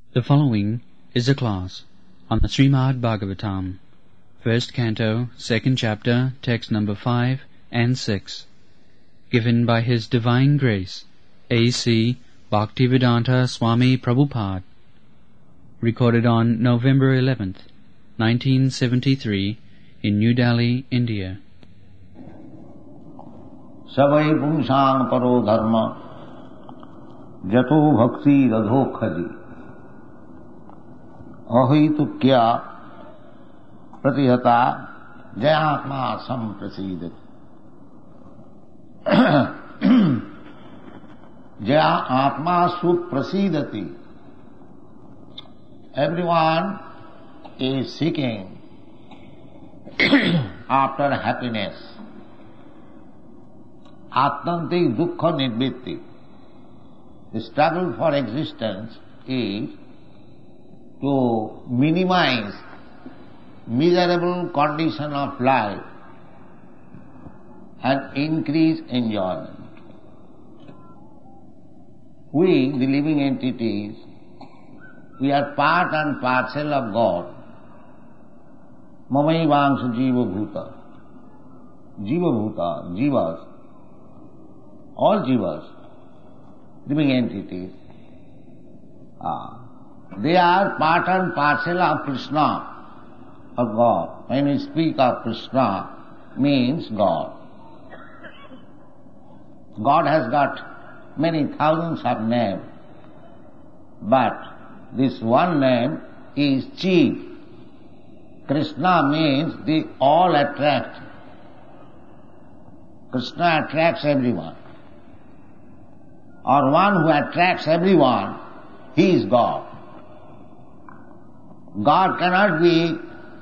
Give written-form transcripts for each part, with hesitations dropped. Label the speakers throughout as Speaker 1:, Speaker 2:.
Speaker 1: The following is a class on the Srimad Bhagavatam, first canto, second chapter, text number 5 and 6, given by His Divine Grace, A.C. Bhaktivedanta Swami Prabhupada, recorded on November 11th, 1973, in New Delhi, India.
Speaker 2: Savai pumsang paro dharma jato bhakti radhokhadi ahitukya pratihata jayatma samprasidati. Jaya atma suprasidati. Everyone is seeking after happiness. Atmantik dukkha nirvitti. The struggle for existence is to minimize miserable condition of life and increase enjoyment. We, the living entities, we are part and parcel of God. Mamaivangsha jiva bhuta. Jiva bhuta, jivas, all jivas, living entities, they are part and parcel of Krishna, of God. When we speak of Krishna, means God. God has got many thousands of names, but this one name is chief. Krishna means the all attract. Krishna attracts everyone. Or one who attracts everyone, he is God. God cannot be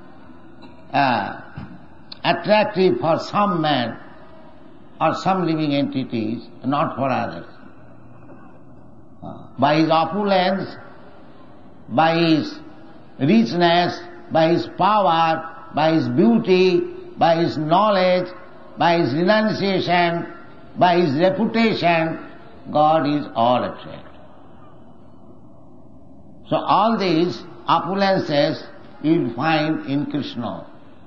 Speaker 2: attractive for some man or some living entities, not for others. By his opulence, by his richness, by his power, by his beauty, by his knowledge, by his renunciation, by his reputation, God is all attracted. So all these opulences you will find in Krishna.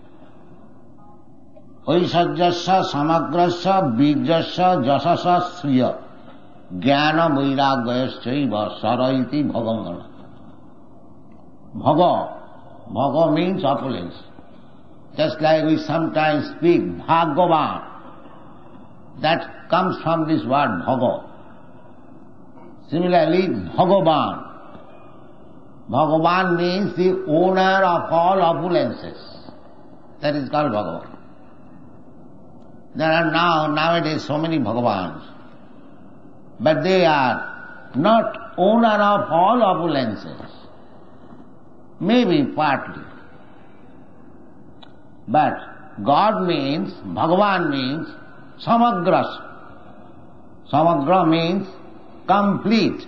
Speaker 2: Aishajyasya samagrasya bijyasya jasasya sriya jnana vairagyayasya saraiti bhavangana. Bhaga means opulence. Just like we sometimes speak Bhagavan, that comes from this word Bhaga. Similarly, Bhagavan. Bhagavan means the owner of all opulences. That is called Bhagavan. There are nowadays so many Bhagavans, but they are not owner of all opulences. Maybe partly. But God means, Bhagavan means samagras. Samagra means complete.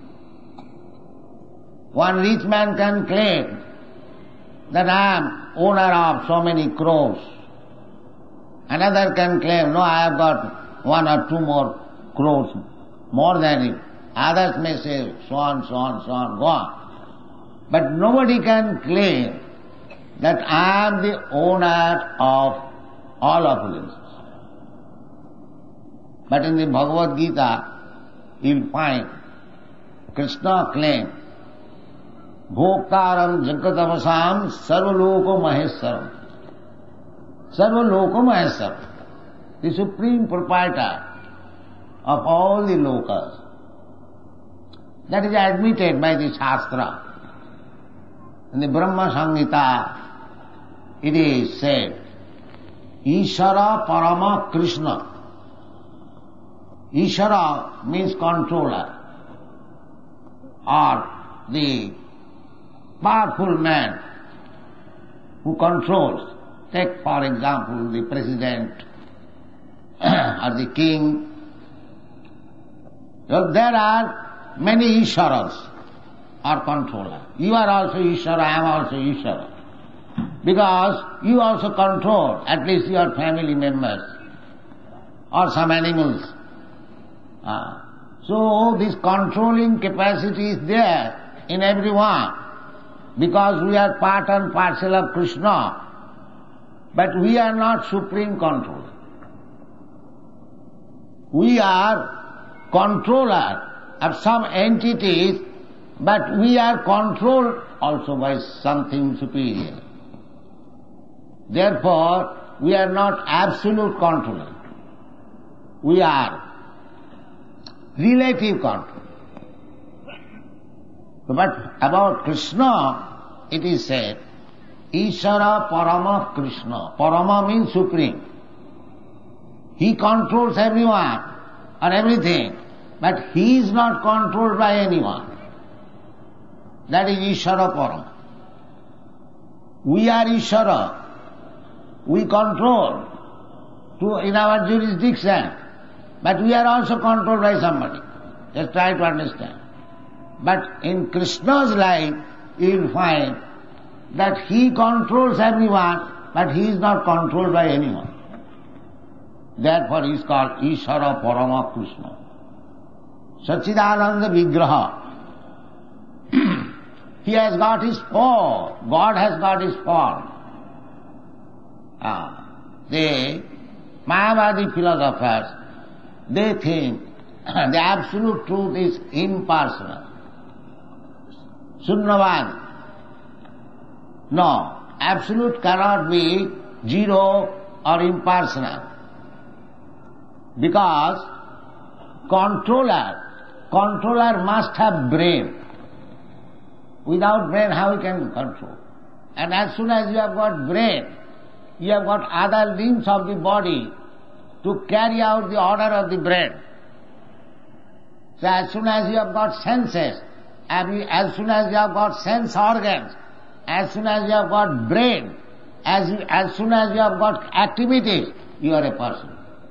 Speaker 2: One rich man can claim that I am owner of so many crores. Another can claim, no, I have got 1 or 2 more crores more than him. Others may say so on, so on, so on, go on. But nobody can claim that I am the owner of all opulences. But in the Bhagavad Gita, you will find Krishna claim, Bhoktaram Jagatavasam Sarvaloko Maheswaram. Sarvaloko Maheswaram, the supreme proprietor of all the lokas. That is admitted by the Shastra. In the Brahma Samhita, it is said, Ishara Parama Krishna. Ishara means controller, or the powerful man who controls. Take, for example, the president or the king. Well, there are many Isharas or controllers. You are also Ishara, I am also Ishara. Because you also control at least your family members or some animals. So this controlling capacity is there in everyone, because we are part and parcel of Krishna, but we are not supreme controller. We are controller of some entities, but we are controlled also by something superior. Therefore, we are not absolute controller. We are relative controller. But about Krishna, it is said, Ishara Parama Krishna. Parama means supreme. He controls everyone or everything, but he is not controlled by anyone. That is Ishara Parama. We are Ishara. We control in our jurisdiction, but we are also controlled by somebody. Just try to understand. But in Krishna's life, you will find that he controls everyone, but he is not controlled by anyone. Therefore he is called Ishara Parama Krishna. Sachidananda Vigraha. He has got his form. God has got his form. The Mayavadi philosophers, they think the absolute truth is impersonal. Sunyavad. No, absolute cannot be zero or impersonal. Because controller must have brain. Without brain, how he can control? And as soon as you have got brain, you have got other limbs of the body to carry out the order of the brain. So as soon as you have got senses, as soon as you have got sense organs, as soon as you have got brain, as soon as you have got activities, you are a person.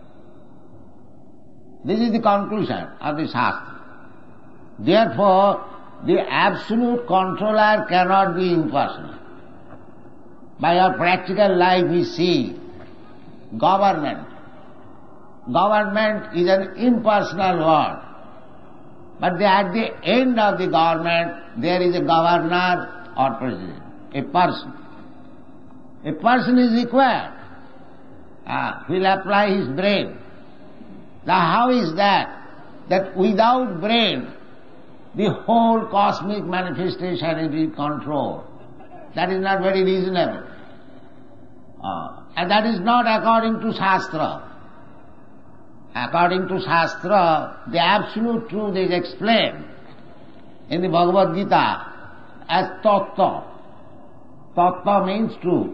Speaker 2: This is the conclusion of the Shastra. Therefore, the absolute controller cannot be impersonal. By our practical life we see government. Government is an impersonal word. But at the end of the government, there is a governor or president, a person. A person is required. He will apply his brain. Now how is that? That without brain, the whole cosmic manifestation is in control. That is not very reasonable. And that is not according to Shastra. According to Shastra, the absolute truth is explained in the Bhagavad Gita as Tattva. Tattva means truth.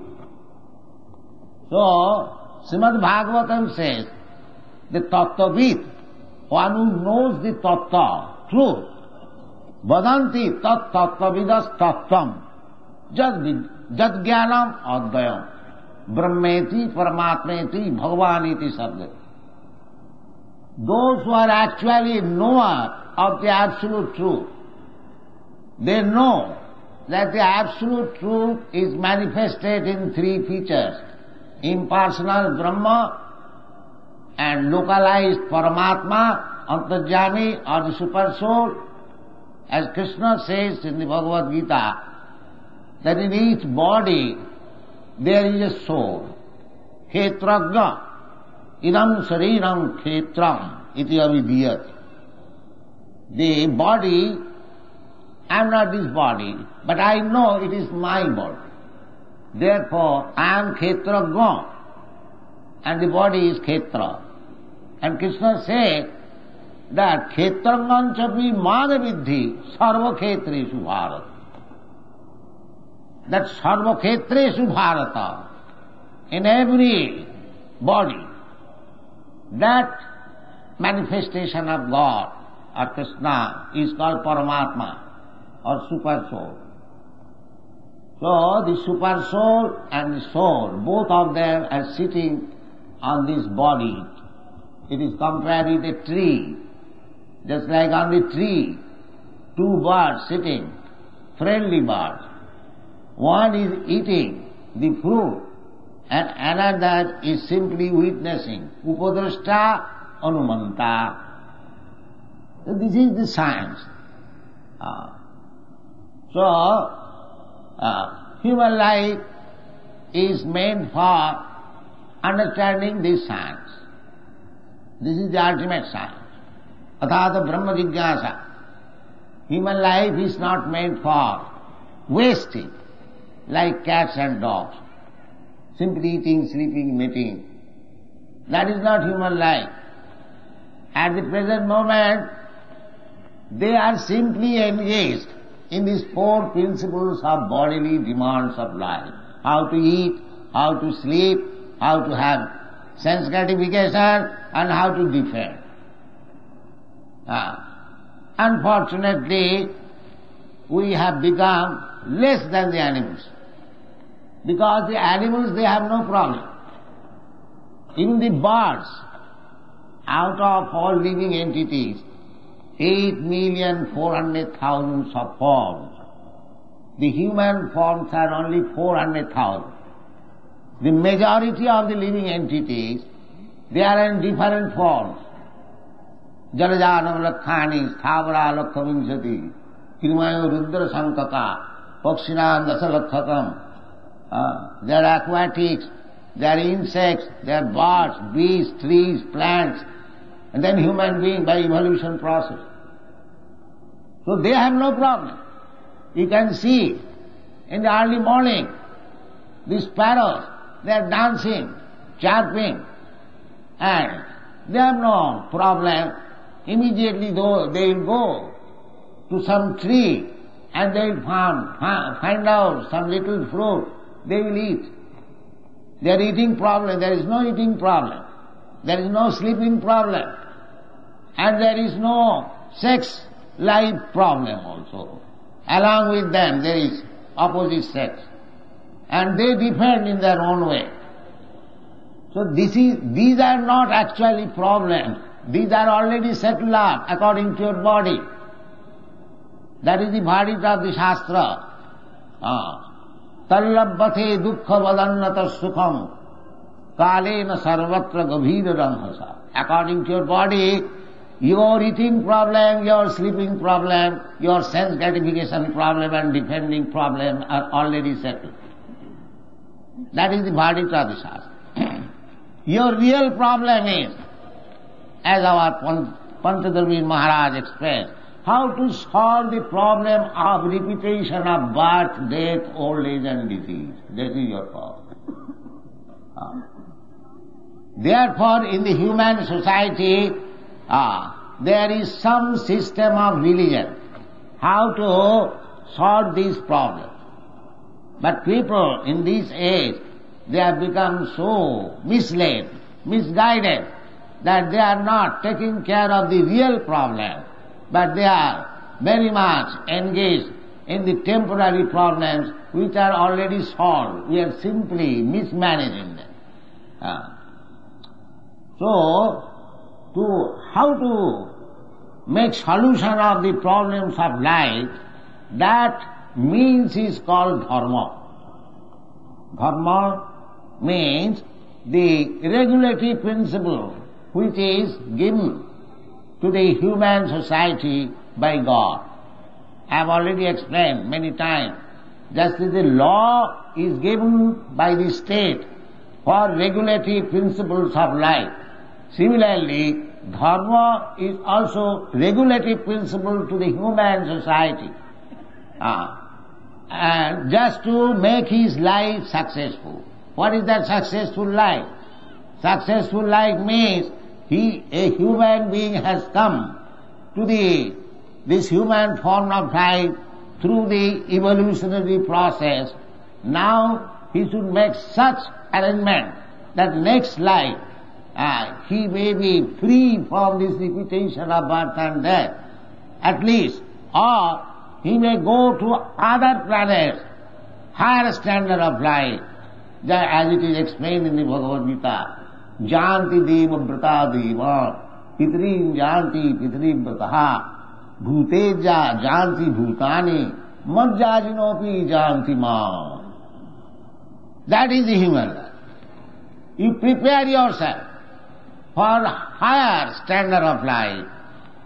Speaker 2: So, Srimad Bhagavatam says, the Tattvavid, one who knows the Tattva, truth, Vadanti tat tattvavidas tattvam jad jnanam advayam brahmeti paramatmeti bhagavaniti sabda. Those who are actually knower of the absolute truth, they know that the absolute truth is manifested in three features: impersonal Brahma and localized Paramatma, Antarjami or the Super Soul. As Krishna says in the Bhagavad Gita, that in each body there is a soul. Khetragya, idam sariram khetram iti avidiyati. The body, I am not this body, but I know it is my body. Therefore, I am Khetragya, and the body is Khetra. And Krishna says that Khetraganchapi Madhavidhi Sarva Khetreshu Bharata. That Sarva Khetreshu Bharata, in every body, that manifestation of God or Krishna is called Paramatma or Super Soul. So the Super Soul and the Soul, both of them are sitting on this body. It is compared with a tree. Just like on the tree, two birds sitting, friendly birds. One is eating the fruit and another is simply witnessing. Upadrashta anumanta. So this is the science. So, human life is meant for understanding this science. This is the ultimate science. Athata Brahma Jigyasa. Human life is not meant for wasting like cats and dogs, simply eating, sleeping, mating. That is not human life. At the present moment, they are simply engaged in these four principles of bodily demands of life. How to eat, how to sleep, how to have sense gratification, and how to defend. Unfortunately, we have become less than the animals. Because the animals, they have no problem. Even the birds, out of all living entities, 8,400,000 of forms. The human forms are only 400,000. The majority of the living entities, they are in different forms. Jalajanam lakhani, sthavara lakhavinsati, kirmayo rudra sankaka, pakshinam dasalakhatam. They are aquatics, they are insects, they are birds, beasts, trees, plants, and then human being by evolution process. So they have no problem. You can see in the early morning, the sparrows, they are dancing, chirping, and they have no problem. Immediately they will go to some tree and they will find out some little fruit, they will eat. Their eating problem, there is no eating problem. There is no sleeping problem. And there is no sex life problem also. Along with them there is opposite sex. And they defend in their own way. So these are not actually problems. These are already settled up according to your body. That is the verdict of the Shastra. Tallabbathe dukkha vadannata sukham kalena sarvatra gavira ramhasa. According to your body, your eating problem, your sleeping problem, your sense gratification problem and defending problem are already settled. That is the verdict of the Shastra. Your real problem is, as our Panchadharmi Maharaj explained, how to solve the problem of repetition of birth, death, old age and disease. That is your problem. Therefore, in the human society, there is some system of religion, how to solve these problems. But people in this age, they have become so misled, misguided, that they are not taking care of the real problem, but they are very much engaged in the temporary problems which are already solved. We are simply mismanaging them. So, how to make solution of the problems of life, that means is called dharma. Dharma means the regulative principle which is given to the human society by God. I have already explained many times, just as the law is given by the state for regulative principles of life, similarly, dharma is also regulative principle to the human society. And just to make his life successful. What is that successful life? Successful life means a human being has come to this human form of life through the evolutionary process. Now he should make such arrangement that next life he may be free from this repetition of birth and death, at least, or he may go to other planets, higher standard of life, as it is explained in the Bhagavad Gita. Janti deva brata deva, pitrim janti pitrim brataha, bhuteja janti bhutani, majjajinopi janti ma. That is the human life. You prepare yourself for higher standard of life,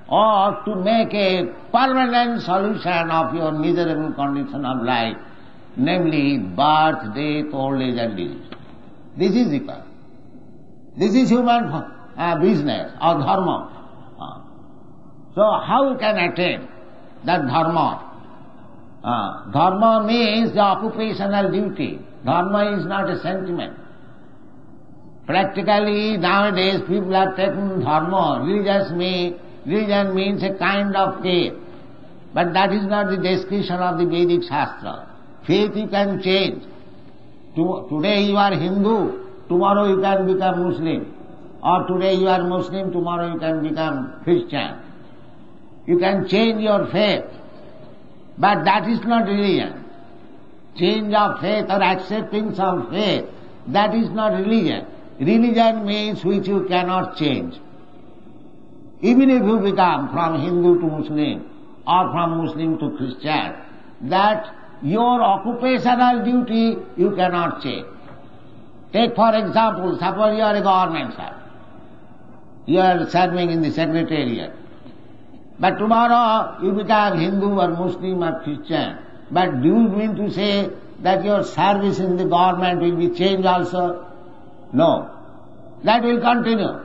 Speaker 2: or to make a permanent solution of your miserable condition of life, namely birth, death, old age and disease. This is the cause. This is human business or dharma. So how you can attain that dharma? Dharma means the occupational duty. Dharma is not a sentiment. Practically nowadays people have taken dharma. Religion means a kind of faith. But that is not the description of the Vedic Shastra. Faith you can change. Today you are Hindu, tomorrow you can become Muslim. Or today you are Muslim, tomorrow you can become Christian. You can change your faith. But that is not religion. Change of faith or accepting some faith, that is not religion. Religion means which you cannot change. Even if you become from Hindu to Muslim or from Muslim to Christian, that your occupational duty you cannot change. Take for example, suppose you are a government servant. You are serving in the secretariat. But tomorrow you become Hindu or Muslim or Christian. But do you mean to say that your service in the government will be changed also? No. That will continue.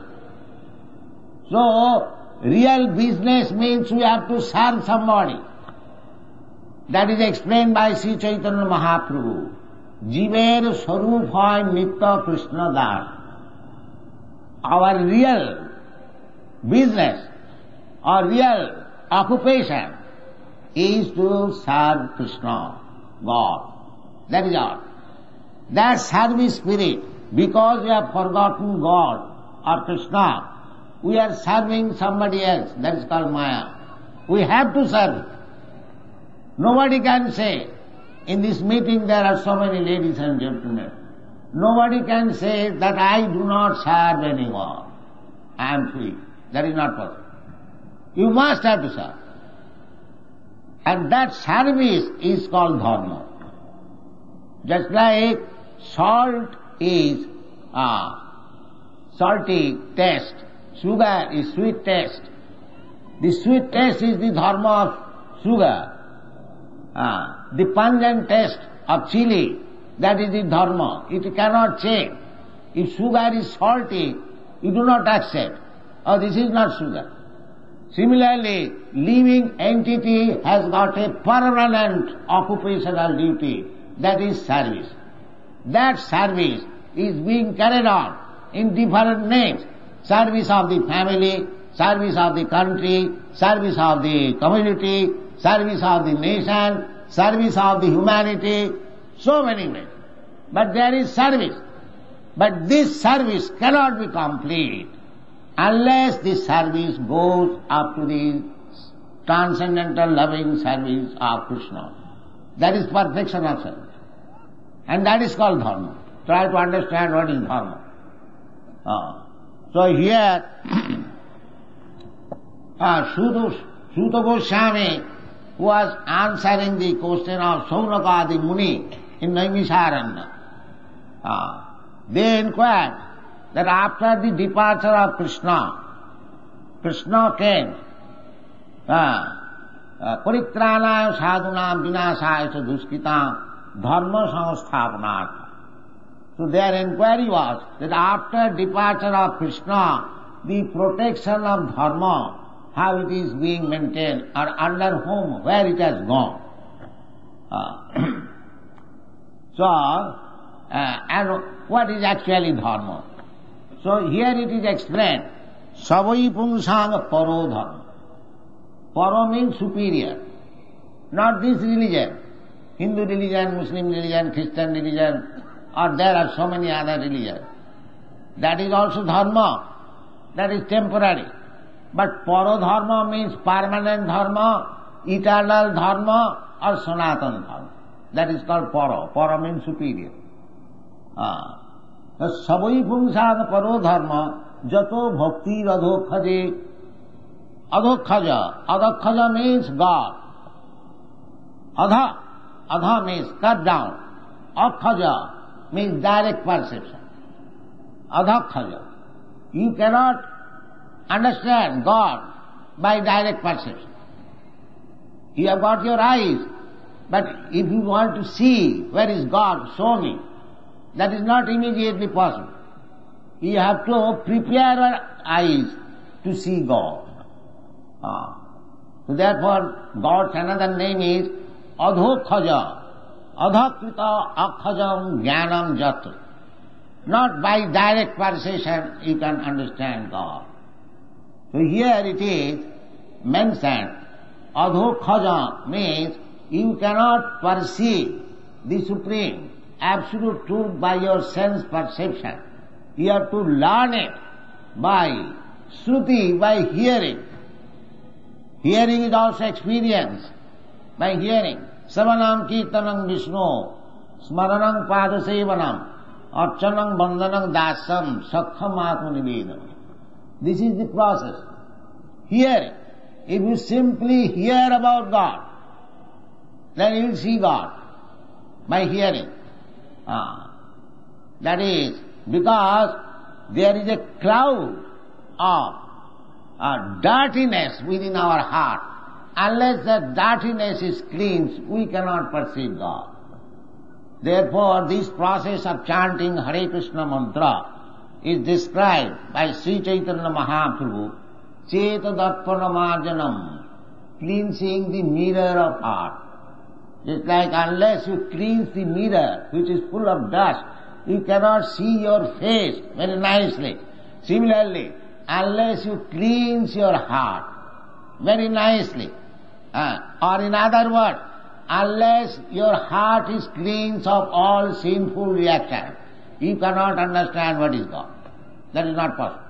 Speaker 2: So, real business means we have to serve somebody. That is explained by Sri Chaitanya Mahaprabhu. Jiver Swarup hoy Nitya Krishna Das. Our real business or real occupation is to serve Krishna, God. That is all. That service spirit, because we have forgotten God or Krishna, we are serving somebody else. That is called Maya. We have to serve. Nobody can say, in this meeting there are so many ladies and gentlemen, nobody can say that I do not serve anyone. I am free. That is not possible. You must have to serve. And that service is called dharma. Just like salt is salty taste, sugar is sweet taste. The sweet taste is the dharma of sugar. The pungent taste of chili, that is the dharma. It cannot change. If sugar is salty, you do not accept. Oh, this is not sugar. Similarly, living entity has got a permanent occupational duty, that is service. That service is being carried on in different names. Service of the family, service of the country, service of the community, service of the nation, service of the humanity, so many ways. But there is service. But this service cannot be complete unless this service goes up to the transcendental loving service of Krishna. That is perfection of service. And that is called dharma. Try to understand what is dharma. So here, Suta Goswami was answering the question of Saunaka the Muni in Naimisharanya. They inquired that after the departure of Krishna came, Paritranaya sadhunam vinasaya cha duskitam dharma samsthapanartha. So their inquiry was that after departure of Krishna, the protection of dharma, how it is being maintained, or under whom, where it has gone. And what is actually dharma? So here it is explained, savai pungsang paro dharma. Paro means superior, not this religion, Hindu religion, Muslim religion, Christian religion, or there are so many other religions. That is also dharma, that is temporary. But paro dharma means permanent dharma, eternal dharma, or sanatana dharma. That is called paro. Paro means superior. Savai pungsang paro dharma jato bhakti adhokhaje. Adhokhaja means God. Adha means cut down. Akhaja means direct perception. Adhakhaja. You cannot understand God by direct perception. You have got your eyes, but if you want to see where is God, show me. That is not immediately possible. You have to prepare your eyes to see God. So therefore, God's another name is Adhokhaja. Adhakrita akhajam jnanam jat. Not by direct perception you can understand God. So here it is mentioned, Adhokhaja means you cannot perceive the Supreme Absolute Truth by your sense perception. You have to learn it by Shruti, by hearing. Hearing is also experience. By hearing. Savanam kirtanam Vishnu, smaranam padasevanam, archanam bandhanam dasam, sakham atmanivedam. This is the process. Hearing. If you simply hear about God, then you will see God by hearing. That is because there is a cloud of dirtiness within our heart. Unless that dirtiness is cleansed, we cannot perceive God. Therefore, this process of chanting Hare Krishna mantra is described by Sri Chaitanya Mahaprabhu, Cheta Darpana Marjanam, cleansing the mirror of heart. Just like unless you cleanse the mirror, which is full of dust, you cannot see your face very nicely. Similarly, unless you cleanse your heart very nicely, or in other words, unless your heart is cleansed of all sinful reactions, you cannot understand what is God. That is not possible.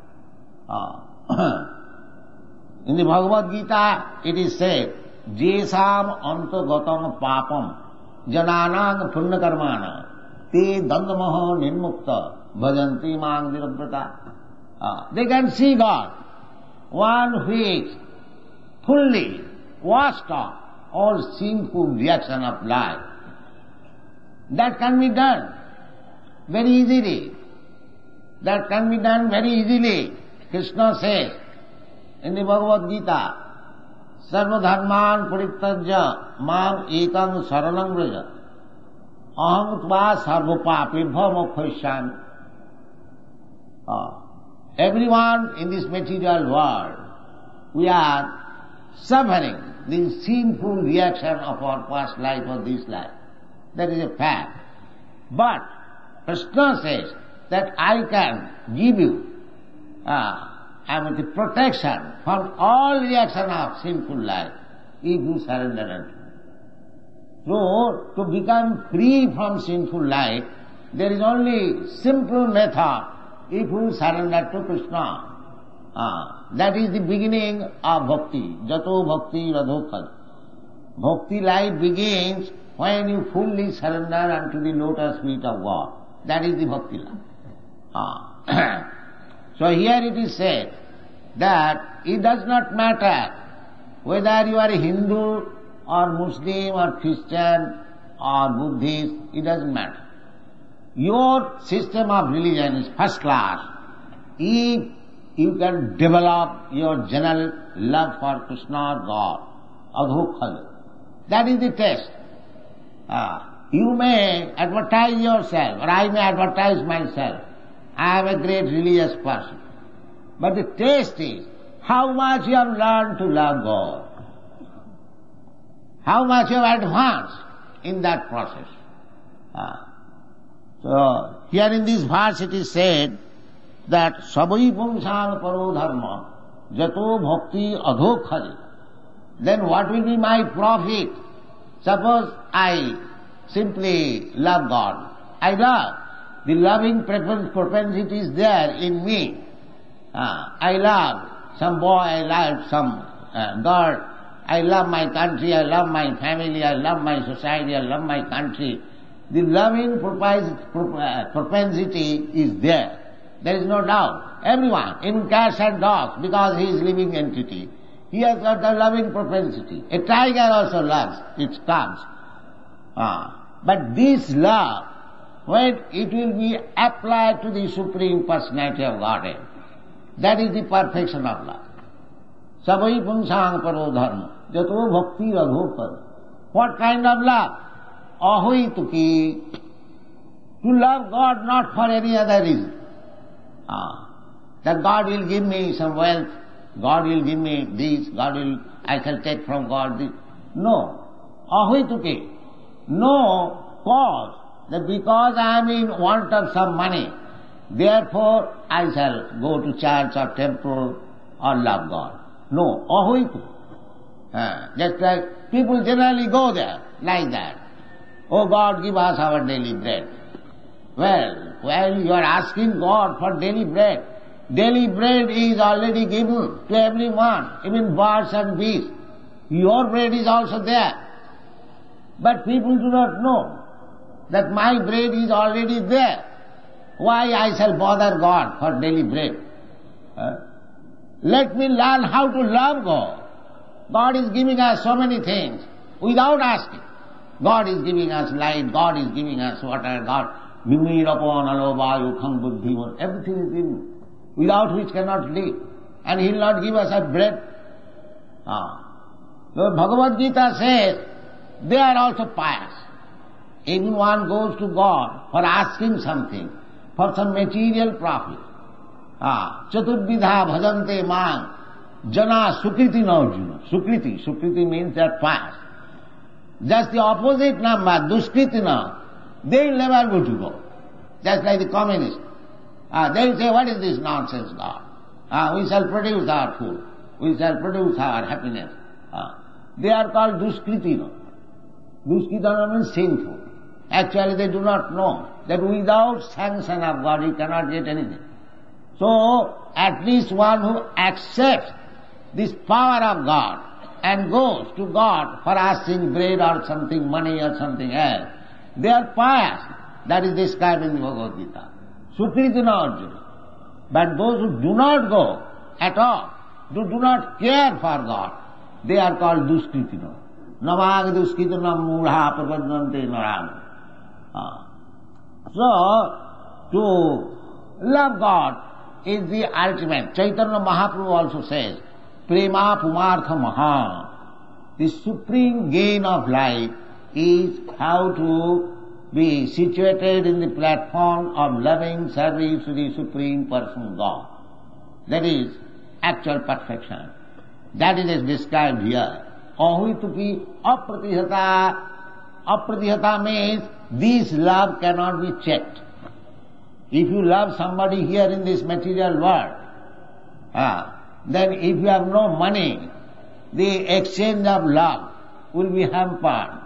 Speaker 2: In the Bhagavad Gita, it is said, Jesam antagatam papam jananang punnakarmana te dandamaha nirmukta bhajanti mang virabrata. They can see God. One who is fully washed off all sinful reaction of life. That can be done very easily. That can be done very easily. Krishna says in the Bhagavad Gita, Sarva dharman parityajya mam ekam saranam vraja aham tva sarva papebhya mokhaishyami. Everyone in this material world, we are suffering the sinful reaction of our past life or this life. That is a fact. But Krishna says that I can give you the protection from all reaction of sinful life if you surrender unto me. So, to become free from sinful life, there is only simple method if you surrender to Krishna. That is the beginning of bhakti. Jato bhakti radhokad. Bhakti life begins when you fully surrender unto the lotus feet of God. That is the bhakti life. So here it is said that it does not matter whether you are a Hindu or Muslim or Christian or Buddhist, it doesn't matter. Your system of religion is first class if you can develop your general love for Krishna or God, Adhokhaja. That is the test. You may advertise yourself, or I may advertise myself. I am a great religious person. But the test is how much you have learned to love God. How much you have advanced in that process. So, here in this verse it is said that Savai Pumsang Paro Dharma Jato Bhakti Adhokhaja. Then what will be my profit? Suppose I simply love God. I love. The loving propensity is there in me. I love some boy, I love some girl. I love my country, I love my family, I love my society, I love my country. The loving propensity is there. There is no doubt. Everyone, in cats and dogs, because he is living entity, he has got the loving propensity. A tiger also loves its cubs. But this love, when it will be applied to the Supreme Personality of Godhead, that is the perfection of love. Savai punsang paro dharma. Jato bhakti ragopar. What kind of love? Ahoituki. To love God not for any other reason. That God will give me some wealth, God will give me this, I shall take from God this. No. Ahoituki. No cause. That because I am in want of some money, therefore I shall go to church or temple or love God. No. Ahoitu. Just like people generally go there, like that. Oh God, give us our daily bread. Well, you are asking God for daily bread. Daily bread is already given to everyone, even birds and beasts. Your bread is also there. But people do not know that my bread is already there. Why I shall bother God for daily bread? Let me learn how to love God. God is giving us so many things without asking. God is giving us light, God is giving us water, God Mimirapan alobayu khang buddhi, everything is given, without which cannot live. And He will not give us a bread. So Bhagavad Gita says, they are also pious. Everyone goes to God for asking something, for some material profit. Chaturvidha bhajante mang, jana sukriti naujuna. Sukriti means they are pious. Just the opposite number, duskritina, they will never go to God. Just like the communists. They will say, what is this nonsense, God? We shall produce our food. We shall produce our happiness. They are called duskritina. Duskritina means sinful. Actually they do not know that without sanction of God you cannot get anything. So, at least one who accepts this power of God and goes to God for asking bread or something, money or something else, they are pious. That is described in the Bhagavad Gita. Sukritina Arjuna. But those who do not go at all, who do not care for God, they are called duskritina. Namag duskritina mudha prapadnante narana. So, to love God is the ultimate. Chaitanya Mahaprabhu also says, Prema Pumartha Maha. The supreme gain of life is how to be situated in the platform of loving service to the Supreme Person God. That is actual perfection. That is described here. Ahuituki apratihata. Apratihata means this love cannot be checked. If you love somebody here in this material world, then if you have no money, the exchange of love will be hampered.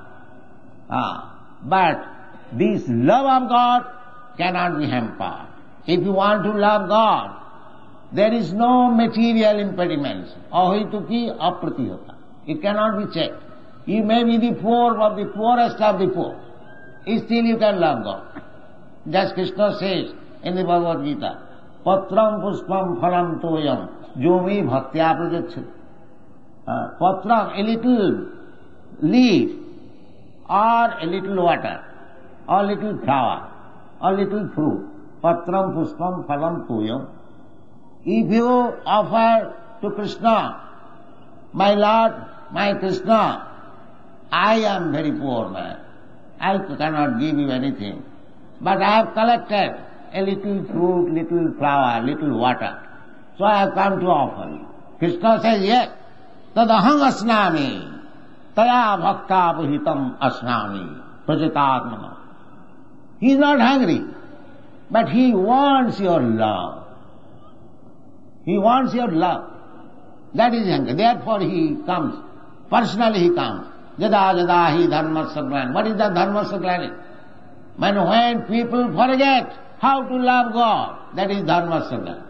Speaker 2: But this love of God cannot be hampered. If you want to love God, there is no material impediments. Ahituki apratihata. It cannot be checked. You may be the poor of the poorest of the poor. Still you can love God. Just Krishna says in the Bhagavad Gita, Patram puspam phalam toyam jomi bhaktya prajachati. Patram, a little leaf, or a little water, or little flower, or little fruit. Patram puspam phalam toyam. If you offer to Krishna, my Lord, my Krishna, I am very poor man. I cannot give you anything. But I have collected a little fruit, little flower, little water. So I have come to offer you. Krishna says, yes, tadaham asnami, taya bhakta puhitam asnami, prajatatmana. He is not hungry, but he wants your love. He wants your love. That is hunger. Therefore he comes. Personally he comes. Jada jada hi dharmasya glani. What is the dharmasya glani? When people forget how to love God, that is dharmasya glani.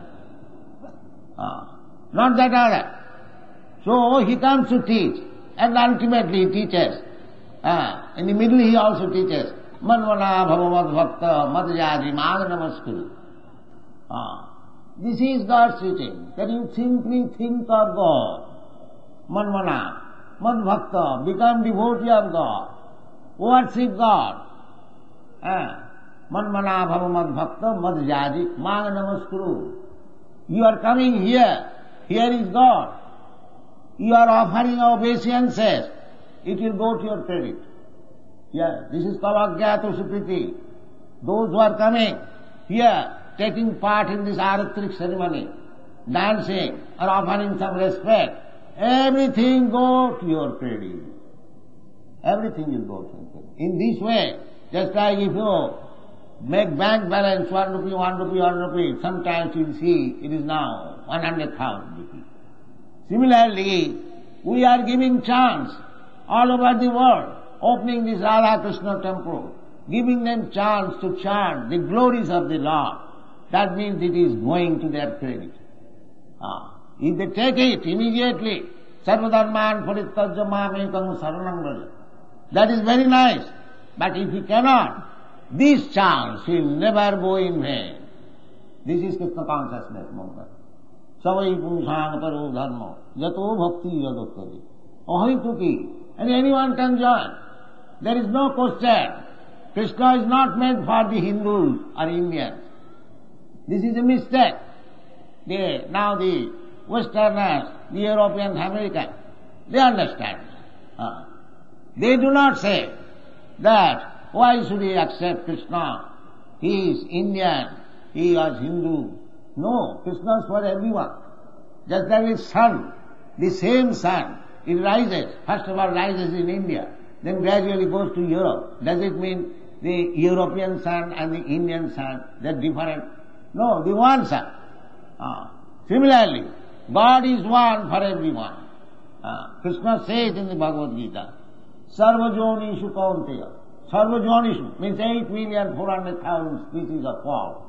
Speaker 2: Not that other. So he comes to teach, and ultimately he teaches. In the middle he also teaches. Manvana bhavamad bhakta madhyaji mag namaskuru. This is God's teaching, that you simply think of God. Manvana, mad bhakta, become devotee of God. Worship God. Manvana bhavamad bhakta madhyaji mag namaskuru. You are coming here. Here is God. you are offering obeisances, it will go to your credit. Yeah, this is called Agyato Supriti. Those who are coming here, taking part in this Aratrik ceremony, dancing or offering some respect, everything go to your credit. Everything will go to your credit. In this way, just like if you make bank balance 1 rupee, 1 rupee, 1 rupee, sometimes you will see it is now 100,000 rupees. Similarly, we are giving chants all over the world, opening this Radha Krishna temple, giving them chance to chant the glories of the Lord. That means it is going to their credit. If they take it immediately, Sarvadharman Parittajya Mamekam Saranam Vraja, that is very nice. But if you cannot, this chance will never go in vain. This is Krishna consciousness movement. Savai Pumsang Paro Dharma, Yato Bhakti Yadottari. Ahituki. And anyone can join. There is no question. Krishna is not meant for the Hindus or Indians. This is a mistake. Now the Westerners, the Europeans, Americans, they understand. They do not say that why should he accept Krishna? He is Indian, he was Hindu. No, Krishna is for everyone. Just like the sun, the same sun, it rises, first of all rises in India, then gradually goes to Europe. Does it mean the European sun and the Indian sun, they are different? No, the one sun. Similarly, God is one for everyone. Krishna says in the Bhagavad Gita, Sarvajonishu Kaunteya. Sarvajonishu means 8,400,000 species of form.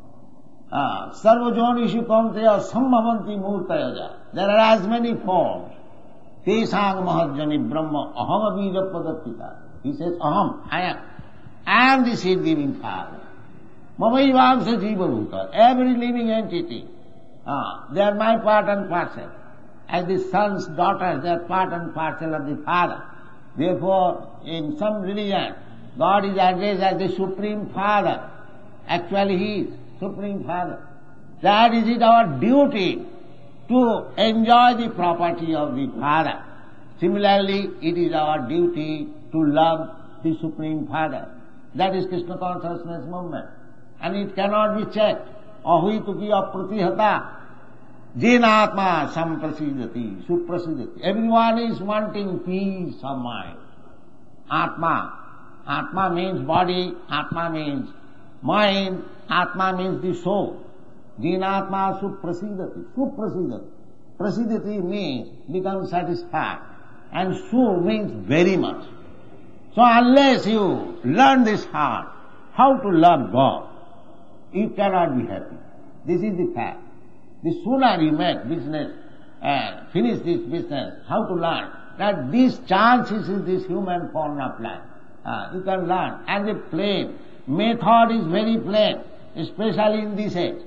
Speaker 2: Sarvajonishu Kaunteya Sambhavanti Murtayaja. There are as many forms. Tesang Mahajjani Brahma Aham Abhija Padattita. He says, Aham, I am. I am the seed-giving Father. Mamaivamsa Jiva Bhuta. Every living entity. They are my part and parcel. As the son's daughters, they are part and parcel of the Father. Therefore, in some religion, God is addressed as the Supreme Father. Actually, He is Supreme Father. That is it our duty to enjoy the property of the Father. Similarly, it is our duty to love the Supreme Father. That is Krishna consciousness movement. And it cannot be checked. Ahuituki apratihata jenatma samprasidati, suprasidati. Everyone is wanting peace of mind. Atma. Atma means body, Atma means mind, Atma means the soul. Jenatma suprasidati. Suprasidati. Prasidati means become satisfied. And su means very much. So unless you learn this heart, how to love God, you cannot be happy. This is the fact. The sooner you make business and finish this business, how to learn that this chance is in this human form of life. You can learn. And the plain method is very plain, especially in this age.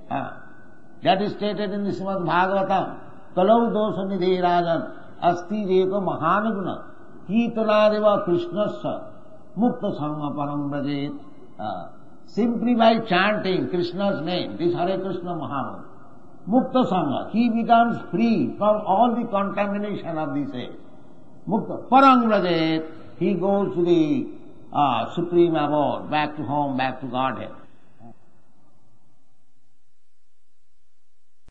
Speaker 2: That is stated in the Srimad Bhagavatam. Kalau dosa nidhi rajan asti jeko mahanaguna Keetanadeva Krishnasya mukta sangha param brajet. Simply by chanting Krishna's name, this Hare Krishna Mahamantra, Mukta Sangha, he becomes free from all the contamination of this age. Mukta Parang Vrajet, he goes to the supreme abode, back to home, back to Godhead.